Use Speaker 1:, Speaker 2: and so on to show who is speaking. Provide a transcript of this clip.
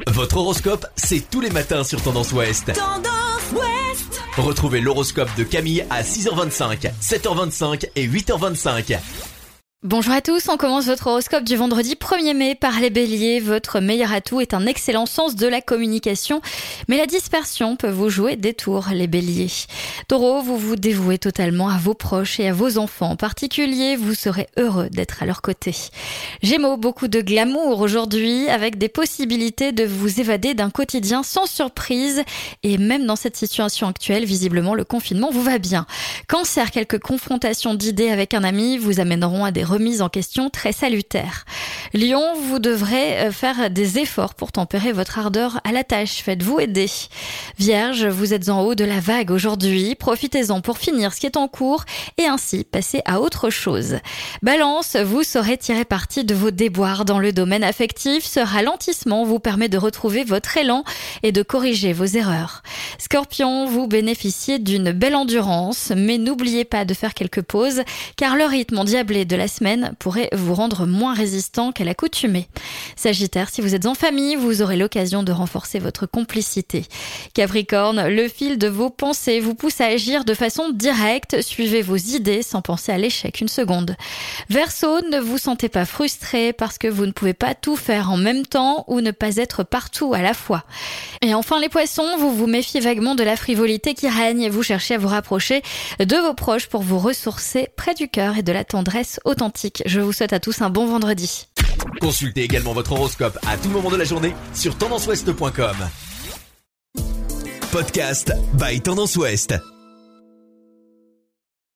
Speaker 1: Votre horoscope, c'est tous les matins sur Tendance Ouest.
Speaker 2: Tendance Ouest.
Speaker 1: Retrouvez l'horoscope de Camille à 6h25, 7h25 et 8h25.
Speaker 3: Bonjour à tous, on commence votre horoscope du vendredi 1er mai par les béliers. Votre meilleur atout est un excellent sens de la communication, mais la dispersion peut vous jouer des tours, les béliers. Taureau, vous vous dévouez totalement à vos proches et à vos enfants. En particulier, vous serez heureux d'être à leur côté. Gémeaux, beaucoup de glamour aujourd'hui, avec des possibilités de vous évader d'un quotidien sans surprise. Et même dans cette situation actuelle, visiblement, le confinement vous va bien. Cancer, quelques confrontations d'idées avec un ami vous amèneront à des remise en question très salutaire. Lion, vous devrez faire des efforts pour tempérer votre ardeur à la tâche. Faites-vous aider. Vierge, vous êtes en haut de la vague aujourd'hui. Profitez-en pour finir ce qui est en cours et ainsi passer à autre chose. Balance, vous saurez tirer parti de vos déboires dans le domaine affectif. Ce ralentissement vous permet de retrouver votre élan et de corriger vos erreurs. Scorpion, vous bénéficiez d'une belle endurance, mais n'oubliez pas de faire quelques pauses car le rythme endiablé de la semaine pourrait vous rendre moins résistant qu'à l'accoutumée. Sagittaire, si vous êtes en famille, vous aurez l'occasion de renforcer votre complicité. Capricorne, le fil de vos pensées vous pousse à agir de façon directe. Suivez vos idées sans penser à l'échec une seconde. Verseau, ne vous sentez pas frustré parce que vous ne pouvez pas tout faire en même temps ou ne pas être partout à la fois. Et enfin les poissons, vous vous méfiez vaguement de la frivolité qui règne. Vous cherchez à vous rapprocher de vos proches pour vous ressourcer près du cœur et de la tendresse authentique. Je vous souhaite à tous un bon vendredi.
Speaker 1: Consultez également votre horoscope à tout moment de la journée sur tendanceouest.com. Podcast by Tendance Ouest.